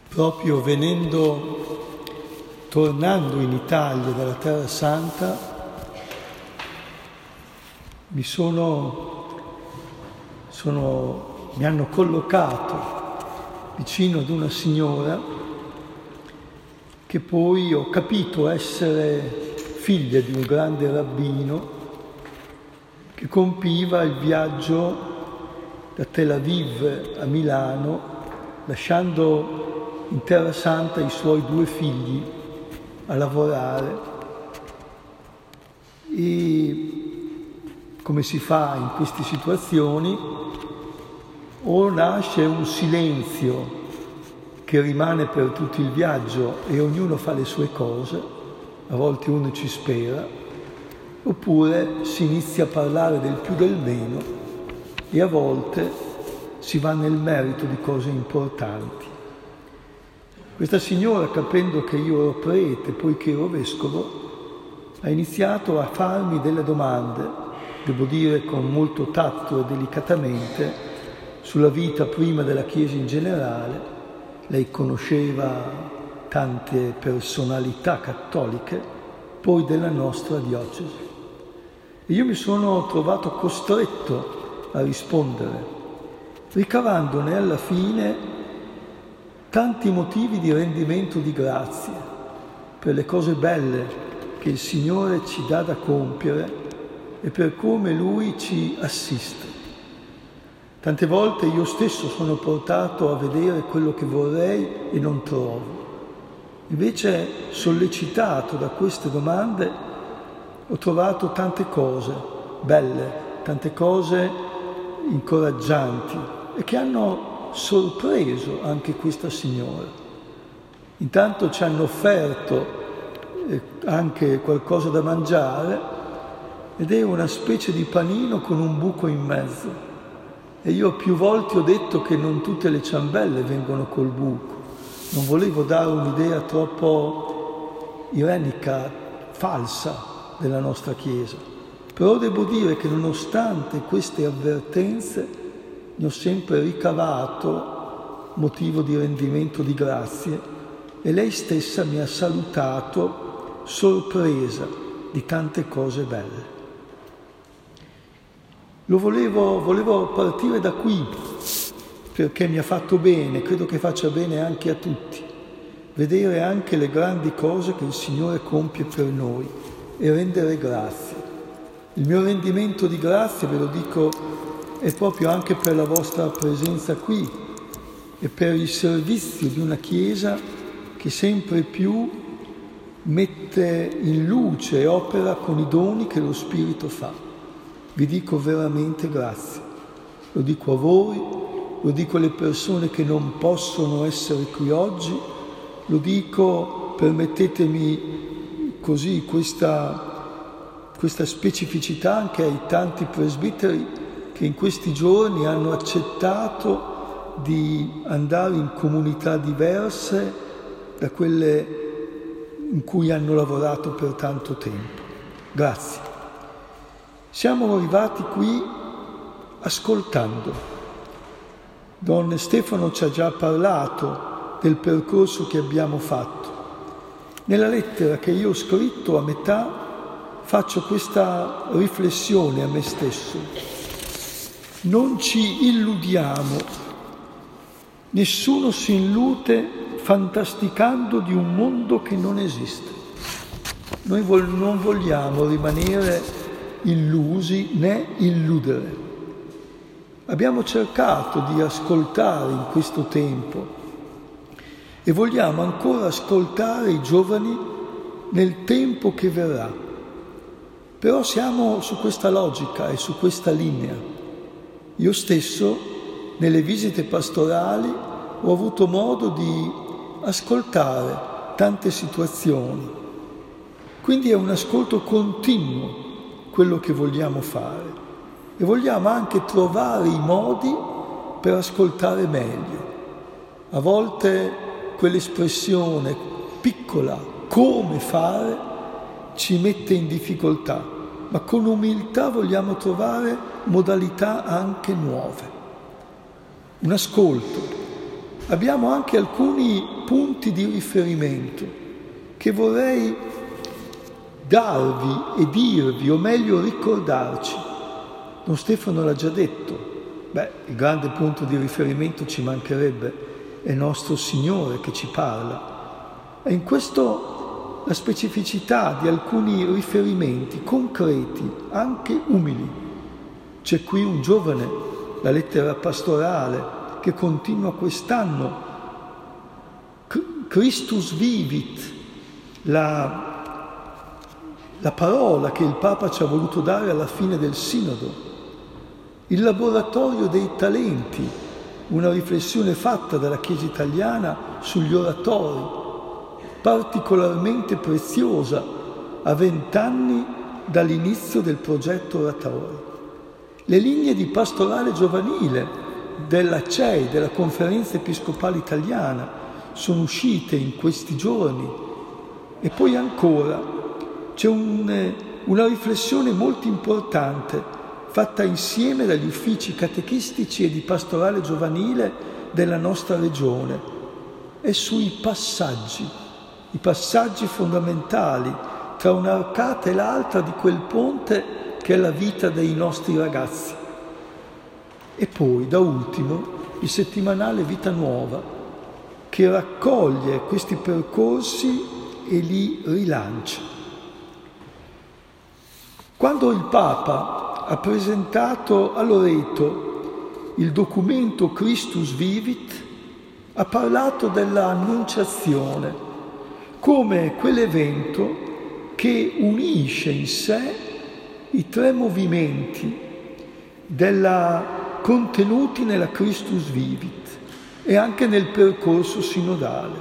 Proprio tornando in Italia dalla Terra Santa, mi hanno collocato vicino ad una signora che poi ho capito essere figlia di un grande rabbino che compiva il viaggio da Tel Aviv a Milano, lasciando in Terra Santa i suoi 2 figli a lavorare. E come si fa in queste situazioni? O nasce un silenzio che rimane per tutto il viaggio e ognuno fa le sue cose, a volte uno ci spera, oppure si inizia a parlare del più del meno e a volte si va nel merito di cose importanti. Questa signora, capendo che io ero prete, poi che ero vescovo, ha iniziato a farmi delle domande, devo dire con molto tatto e delicatamente, sulla vita prima della Chiesa in generale. Lei conosceva tante personalità cattoliche, poi della nostra diocesi. E io mi sono trovato costretto a rispondere, ricavandone alla fine tanti motivi di rendimento di grazie per le cose belle che il Signore ci dà da compiere e per come Lui ci assiste. Tante volte io stesso sono portato a vedere quello che vorrei e non trovo. Invece, sollecitato da queste domande, ho trovato tante cose belle, tante cose incoraggianti e che hanno sorpreso anche questa signora. Intanto ci hanno offerto anche qualcosa da mangiare ed è una specie di panino con un buco in mezzo. E io più volte ho detto che non tutte le ciambelle vengono col buco. Non volevo dare un'idea troppo irenica, falsa della nostra Chiesa. Però devo dire che nonostante queste avvertenze ne ho sempre ricavato motivo di rendimento di grazie e lei stessa mi ha salutato sorpresa di tante cose belle. Volevo partire da qui perché mi ha fatto bene, credo che faccia bene anche a tutti, vedere anche le grandi cose che il Signore compie per noi e rendere grazie. Il mio rendimento di grazie, ve lo dico, è proprio anche per la vostra presenza qui e per il servizio di una Chiesa che sempre più mette in luce e opera con i doni che lo Spirito fa. Vi dico veramente grazie. Lo dico a voi, lo dico alle persone che non possono essere qui oggi, lo dico, permettetemi così, questa specificità anche ai tanti presbiteri che in questi giorni hanno accettato di andare in comunità diverse da quelle in cui hanno lavorato per tanto tempo. Grazie. Siamo arrivati qui ascoltando. Don Stefano ci ha già parlato del percorso che abbiamo fatto. Nella lettera che io ho scritto a metà faccio questa riflessione a me stesso. Non ci illudiamo, nessuno si illude fantasticando di un mondo che non esiste. Noi non vogliamo rimanere illusi né illudere. Abbiamo cercato di ascoltare in questo tempo e vogliamo ancora ascoltare i giovani nel tempo che verrà. Però siamo su questa logica e su questa linea. Io stesso, nelle visite pastorali, ho avuto modo di ascoltare tante situazioni. Quindi è un ascolto continuo quello che vogliamo fare e vogliamo anche trovare i modi per ascoltare meglio. A volte quell'espressione piccola, come fare, ci mette in difficoltà, ma con umiltà vogliamo trovare modalità anche nuove. Un ascolto abbiamo anche alcuni punti di riferimento che vorrei darvi e dirvi, o meglio ricordarci. Don Stefano l'ha già detto. Il grande punto di riferimento ci mancherebbe, è nostro Signore che ci parla. E in questo la specificità di alcuni riferimenti concreti, anche umili. C'è qui un giovane, la lettera pastorale, che continua quest'anno. Christus vivit, la parola che il Papa ci ha voluto dare alla fine del Sinodo. Il laboratorio dei talenti, una riflessione fatta dalla Chiesa italiana sugli oratori, particolarmente preziosa a 20 anni dall'inizio del progetto oratori. Le linee di pastorale giovanile della CEI, della Conferenza Episcopale Italiana, sono uscite in questi giorni. E poi ancora c'è una riflessione molto importante fatta insieme dagli uffici catechistici e di pastorale giovanile della nostra regione, è sui passaggi, i passaggi fondamentali tra un'arcata e l'altra di quel ponte che è la vita dei nostri ragazzi. E poi, da ultimo, il settimanale Vita Nuova, che raccoglie questi percorsi e li rilancia. Quando il Papa ha presentato a Loreto il documento Christus Vivit, ha parlato dell'Annunciazione come quell'evento che unisce in sé i tre movimenti contenuti nella Christus Vivit e anche nel percorso sinodale: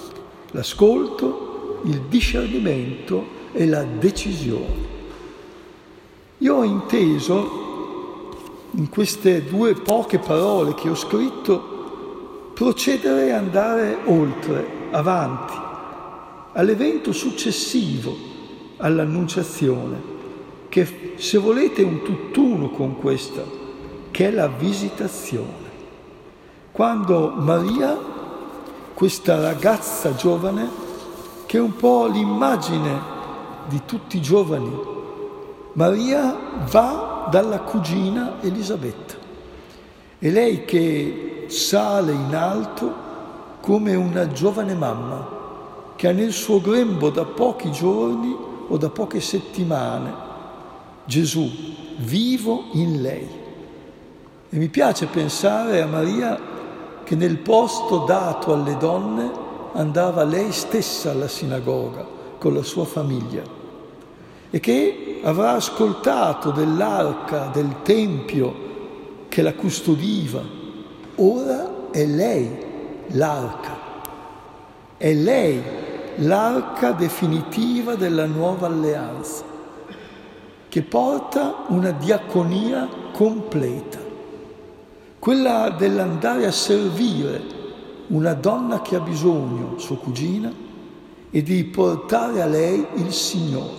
l'ascolto, il discernimento e la decisione. Io ho inteso, in queste due poche parole che ho scritto, procedere e andare oltre, avanti, all'evento successivo all'Annunciazione, che se volete è un tutt'uno con questa, che è la visitazione. Quando Maria, questa ragazza giovane, che è un po' l'immagine di tutti i giovani, Maria va dalla cugina Elisabetta. È lei che sale in alto come una giovane mamma che ha nel suo grembo da pochi giorni o da poche settimane Gesù vivo in lei. E mi piace pensare a Maria che nel posto dato alle donne andava lei stessa alla sinagoga con la sua famiglia e che avrà ascoltato dell'arca del Tempio che la custodiva. Ora è lei l'arca, è lei l'arca definitiva della nuova alleanza, che porta una diaconia completa, quella dell'andare a servire una donna che ha bisogno, sua cugina, e di portare a lei il Signore.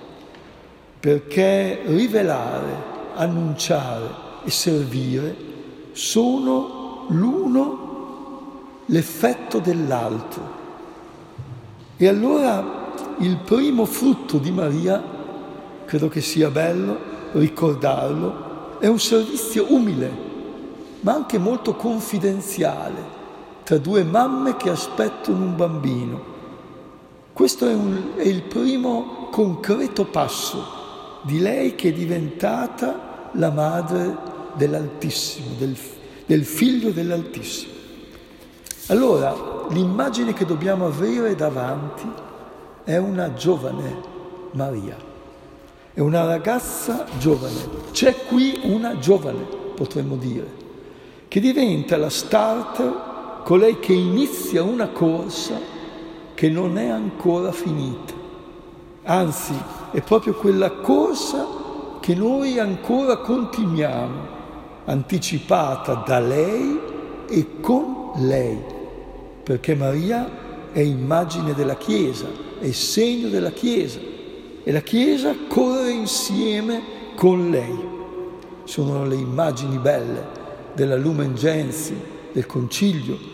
Perché rivelare, annunciare e servire sono l'uno l'effetto dell'altro. E allora il primo frutto di Maria, credo che sia bello ricordarlo, è un servizio umile, ma anche molto confidenziale, tra due mamme che aspettano un bambino. Questo è il primo concreto passo di lei che è diventata la madre dell'Altissimo, del Figlio dell'Altissimo. Allora, l'immagine che dobbiamo avere davanti è una giovane Maria, è una ragazza giovane. C'è qui una giovane, potremmo dire, che diventa la starter, colei che inizia una corsa che non è ancora finita. Anzi, è proprio quella corsa che noi ancora continuiamo, anticipata da lei e con lei, perché Maria è immagine della Chiesa, è segno della Chiesa, e la Chiesa corre insieme con lei. Sono le immagini belle della Lumen Gentium, del Concilio,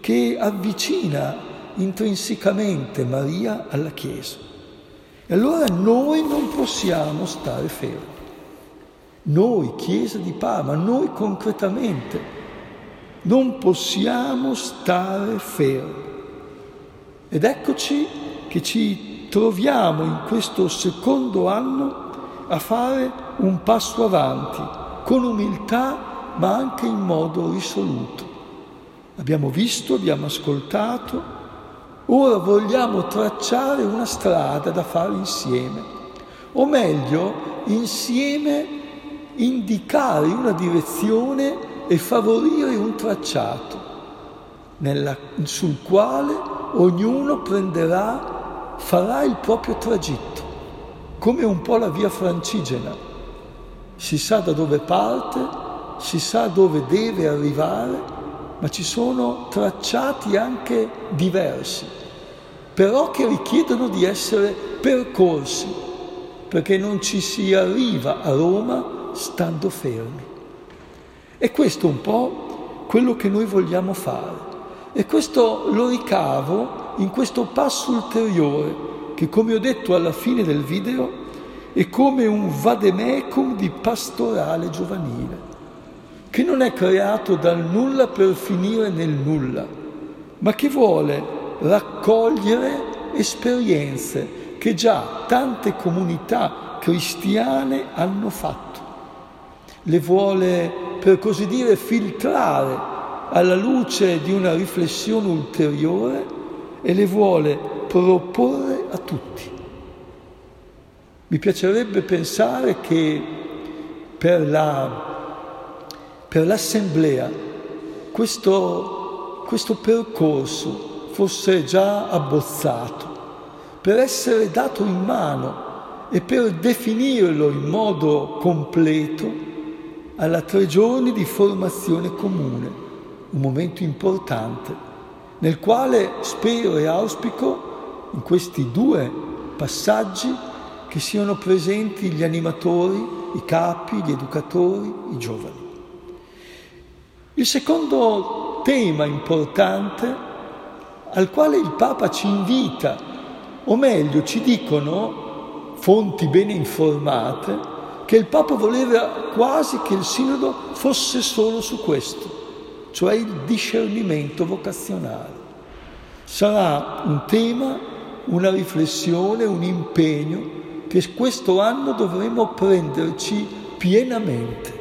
che avvicina intrinsecamente Maria alla Chiesa. E allora noi non possiamo stare fermi. Noi, Chiesa di Parma, noi concretamente, non possiamo stare fermi. Ed eccoci che ci troviamo in questo secondo anno a fare un passo avanti, con umiltà ma anche in modo risoluto. Abbiamo visto, abbiamo ascoltato, ora vogliamo tracciare una strada da fare insieme, o meglio, insieme indicare una direzione e favorire un tracciato sul quale ognuno farà il proprio tragitto, come un po' la via Francigena. Si sa da dove parte, si sa dove deve arrivare, ma ci sono tracciati anche diversi, però che richiedono di essere percorsi, perché non ci si arriva a Roma stando fermi. E questo è un po' quello che noi vogliamo fare. E questo lo ricavo in questo passo ulteriore, che come ho detto alla fine del video, è come un vademecum di pastorale giovanile, che non è creato dal nulla per finire nel nulla, ma che vuole raccogliere esperienze che già tante comunità cristiane hanno fatto. Le vuole, per così dire, filtrare alla luce di una riflessione ulteriore e le vuole proporre a tutti. Mi piacerebbe pensare che per l'assemblea questo percorso fosse già abbozzato, per essere dato in mano e per definirlo in modo completo alla 3 giorni di formazione comune, un momento importante nel quale spero e auspico in questi 2 passaggi che siano presenti gli animatori, i capi, gli educatori, i giovani. Il secondo tema importante al quale il Papa ci invita, o meglio ci dicono fonti bene informate, che il Papa voleva quasi che il Sinodo fosse solo su questo, cioè il discernimento vocazionale. Sarà un tema, una riflessione, un impegno che questo anno dovremo prenderci pienamente,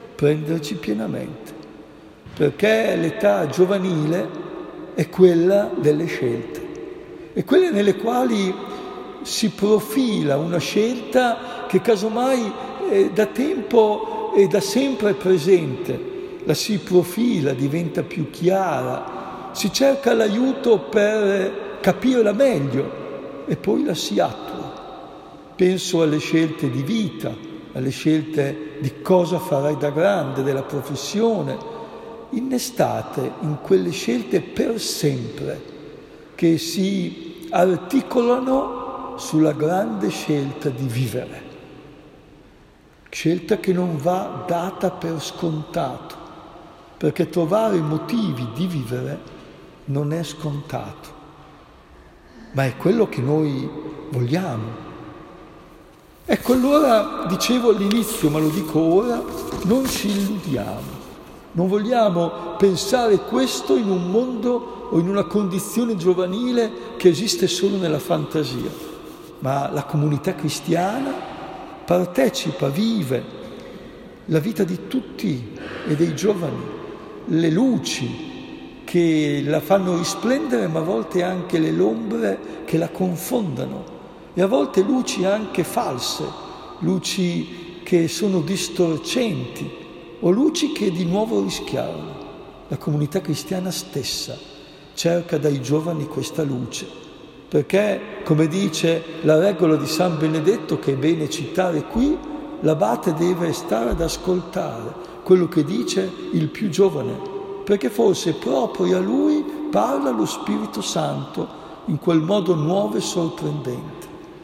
perché l'età giovanile è quella delle scelte, è quella nelle quali si profila una scelta che casomai da tempo e da sempre è presente, la si profila, diventa più chiara, si cerca l'aiuto per capirla meglio e poi la si attua. Penso alle scelte di vita, alle scelte di cosa farai da grande, della professione, innestate in quelle scelte per sempre, che si articolano sulla grande scelta di vivere. Scelta che non va data per scontato, perché trovare motivi di vivere non è scontato, ma è quello che noi vogliamo. Ecco, allora, dicevo all'inizio, ma lo dico ora, non ci illudiamo. Non vogliamo pensare questo in un mondo o in una condizione giovanile che esiste solo nella fantasia, ma la comunità cristiana partecipa, vive la vita di tutti e dei giovani, le luci che la fanno risplendere, ma a volte anche le ombre che la confondono. E a volte luci anche false, luci che sono distorcenti o luci che di nuovo rischiarano. La comunità cristiana stessa cerca dai giovani questa luce, perché, come dice la regola di San Benedetto, che è bene citare qui, l'abate deve stare ad ascoltare quello che dice il più giovane, perché forse proprio a lui parla lo Spirito Santo in quel modo nuovo e sorprendente.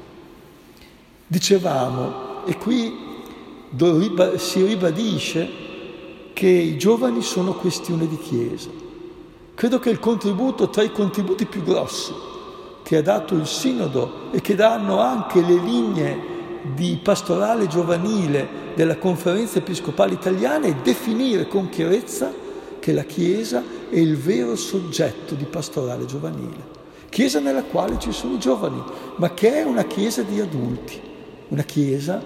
Dicevamo, e qui si ribadisce che i giovani sono questione di Chiesa, Credo che il contributo, tra i contributi più grossi che ha dato il Sinodo e che danno anche le linee di pastorale giovanile della Conferenza Episcopale Italiana, è definire con chiarezza che la Chiesa è il vero soggetto di pastorale giovanile. Chiesa nella quale ci sono i giovani, ma che è una Chiesa di adulti, una Chiesa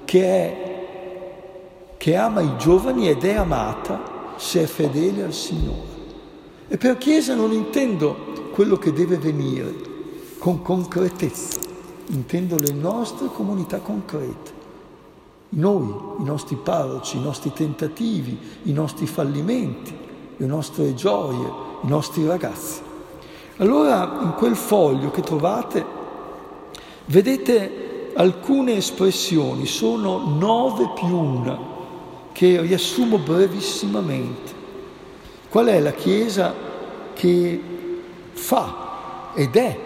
che ama i giovani ed è amata se è fedele al Signore. E per Chiesa non intendo quello che deve venire con concretezza, intendo le nostre comunità concrete, noi, i nostri parroci, i nostri tentativi, i nostri fallimenti, le nostre gioie, i nostri ragazzi. Allora in quel foglio che trovate vedete alcune espressioni, sono 9 più una, che riassumo brevissimamente. Qual è la Chiesa che fa ed è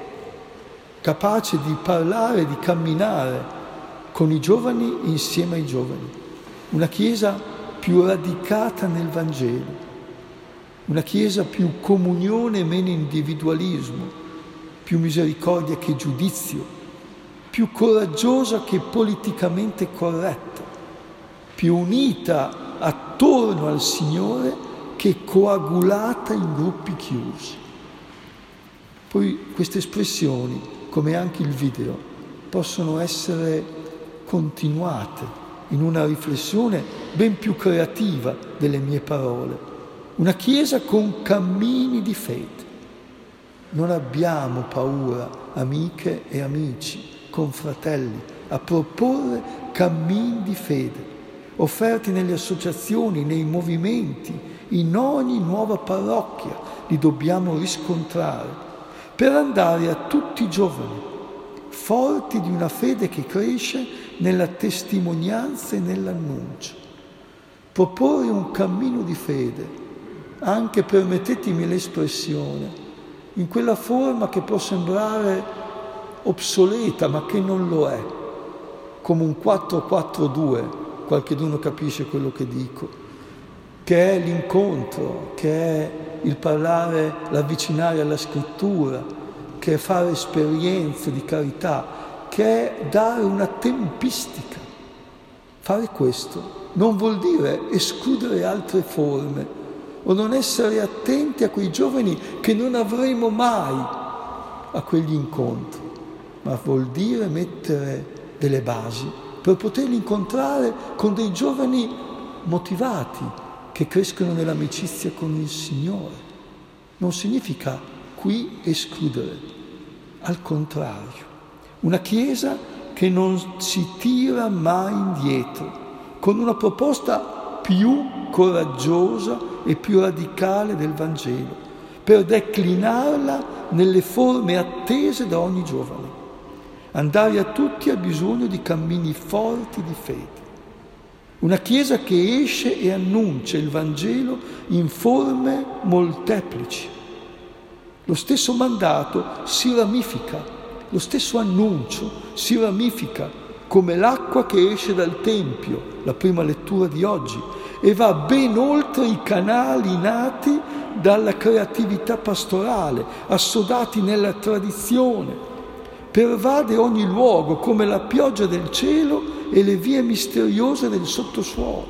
capace di parlare, di camminare con i giovani insieme ai giovani? Una Chiesa più radicata nel Vangelo, una Chiesa più comunione e meno individualismo, più misericordia che giudizio, più coraggiosa che politicamente corretta, più unita attorno al Signore che coagulata in gruppi chiusi. Poi queste espressioni, come anche il video, possono essere continuate in una riflessione ben più creativa delle mie parole. Una Chiesa con cammini di fede. Non abbiamo paura, amiche e amici, confratelli, a proporre cammini di fede, offerti nelle associazioni, nei movimenti, in ogni nuova parrocchia, li dobbiamo riscontrare, per andare a tutti i giovani, forti di una fede che cresce nella testimonianza e nell'annuncio. Proporre un cammino di fede, anche, permettetemi l'espressione, in quella forma che può sembrare obsoleta, ma che non lo è, come un 4-4-2, qualcheduno capisce quello che dico, che è l'incontro, che è il parlare, l'avvicinare alla scrittura, che è fare esperienze di carità, che è dare una tempistica. Fare questo non vuol dire escludere altre forme o non essere attenti a quei giovani che non avremo mai a quegli incontri, ma vuol dire mettere delle basi per poterli incontrare con dei giovani motivati che crescono nell'amicizia con il Signore. Non significa qui escludere, al contrario, una Chiesa che non si tira mai indietro, con una proposta più coraggiosa e più radicale del Vangelo, per declinarla nelle forme attese da ogni giovane. Andare a tutti ha bisogno di cammini forti di fede. Una Chiesa che esce e annuncia il Vangelo in forme molteplici. Lo stesso mandato si ramifica, lo stesso annuncio si ramifica come l'acqua che esce dal Tempio, la prima lettura di oggi, e va ben oltre i canali nati dalla creatività pastorale, assodati nella tradizione. Pervade ogni luogo come la pioggia del cielo e le vie misteriose del sottosuolo.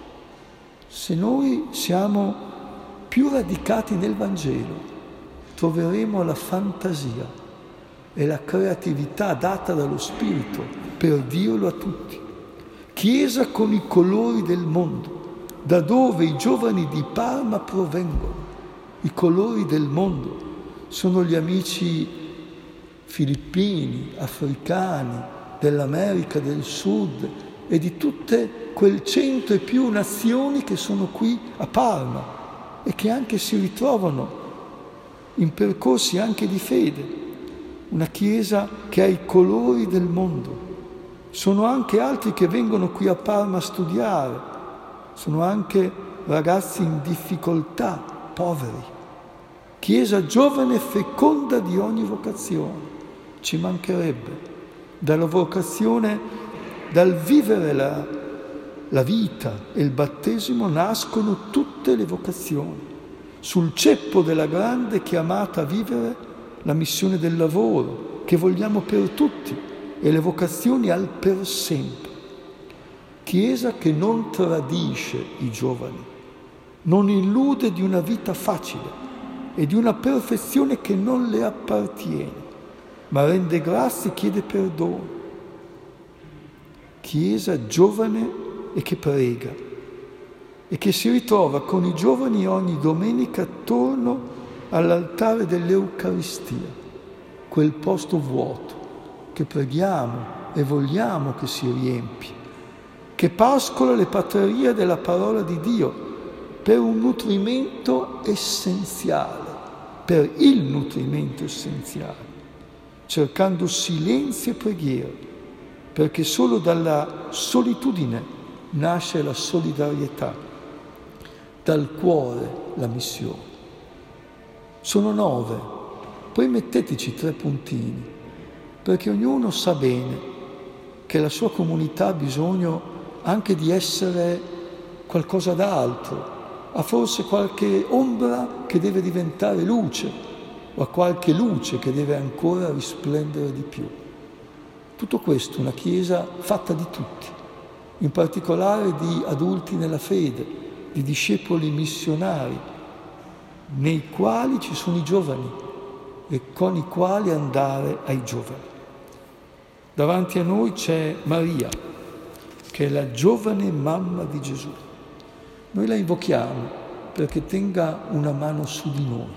Se noi siamo più radicati nel Vangelo, troveremo la fantasia e la creatività data dallo Spirito per dirlo a tutti. Chiesa con i colori del mondo, da dove i giovani di Parma provengono. I colori del mondo sono gli amici filippini, africani, dell'America del Sud e di tutte quel 100 e più nazioni che sono qui a Parma e che anche si ritrovano in percorsi anche di fede. Una Chiesa che ha i colori del mondo. Sono anche altri che vengono qui a Parma a studiare, sono anche ragazzi in difficoltà, poveri. Chiesa giovane e feconda di ogni vocazione, ci mancherebbe. Dalla vocazione, dal vivere la vita e il battesimo nascono tutte le vocazioni. sul ceppo della grande chiamata a vivere la missione del lavoro che vogliamo per tutti e le vocazioni al per sempre. Chiesa che non tradisce i giovani, non illude di una vita facile e di una perfezione che non le appartiene, ma rende grazie e chiede perdono. Chiesa giovane e che prega e che si ritrova con i giovani ogni domenica attorno all'altare dell'Eucaristia, quel posto vuoto che preghiamo e vogliamo che si riempia, che pascola le praterie della parola di Dio per un nutrimento essenziale, per il nutrimento essenziale, cercando silenzio e preghiera, perché solo dalla solitudine nasce la solidarietà, dal cuore la missione. Sono 9, poi metteteci 3 puntini, perché ognuno sa bene che la sua comunità ha bisogno anche di essere qualcosa d'altro, ha forse qualche ombra che deve diventare luce, o ha qualche luce che deve ancora risplendere di più. Tutto questo, una Chiesa fatta di tutti, in particolare di adulti nella fede, di discepoli missionari, nei quali ci sono i giovani e con i quali andare ai giovani. Davanti a noi c'è Maria, che è la giovane mamma di Gesù. Noi la invochiamo perché tenga una mano su di noi.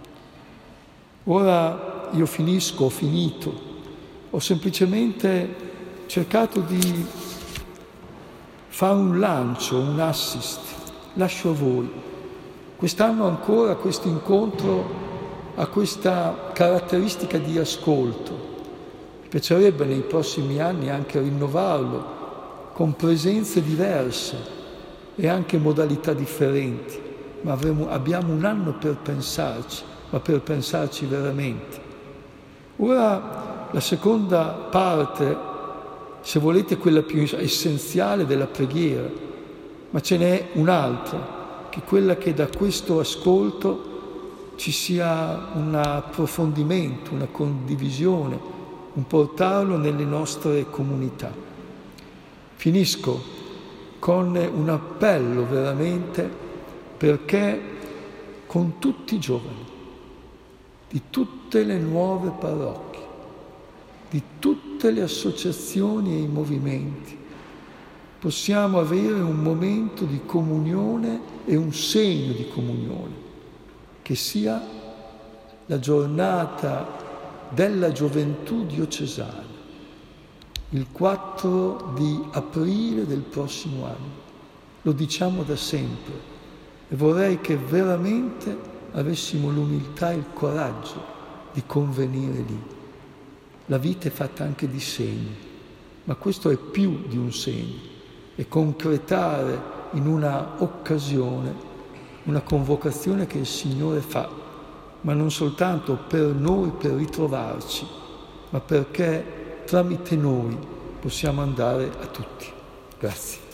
Ora io ho finito, ho semplicemente cercato di fare un lancio, un assist, lascio a voi. Quest'anno ancora questo incontro ha questa caratteristica di ascolto. Mi piacerebbe nei prossimi anni anche rinnovarlo con presenze diverse e anche modalità differenti, ma abbiamo un anno per pensarci, ma per pensarci veramente. Ora la seconda parte, se volete quella più essenziale della preghiera, ma ce n'è un'altra, che è quella che da questo ascolto ci sia un approfondimento, una condivisione, un portarlo nelle nostre comunità. Finisco con un appello veramente perché con tutti i giovani, di tutte le nuove parrocchie, di tutte le associazioni e i movimenti, possiamo avere un momento di comunione e un segno di comunione, che sia la giornata della gioventù diocesana, il 4 di aprile del prossimo anno. Lo diciamo da sempre e vorrei che veramente avessimo l'umiltà e il coraggio di convenire lì. La vita è fatta anche di segni, ma questo è più di un segno, è concretare in una occasione, una convocazione che il Signore fa, ma non soltanto per noi, per ritrovarci, ma perché tramite noi possiamo andare a tutti. Grazie.